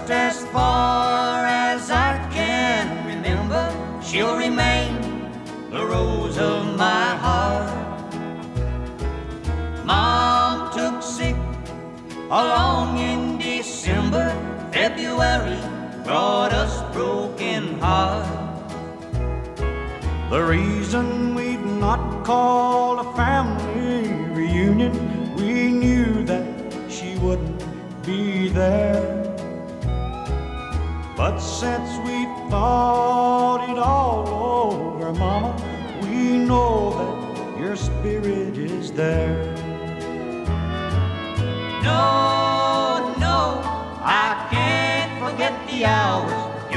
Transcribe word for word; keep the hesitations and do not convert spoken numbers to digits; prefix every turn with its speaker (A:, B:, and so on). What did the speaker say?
A: as far as I can remember, she'll remain the rose of my heart. Mom took sick along in December. February brought us broken hearts.
B: The reason we've not called a family reunion, we knew that she wouldn't be there. But since we've thought it all over, Mama, we know that your spirit is there.
A: No, no, I can't forget the hours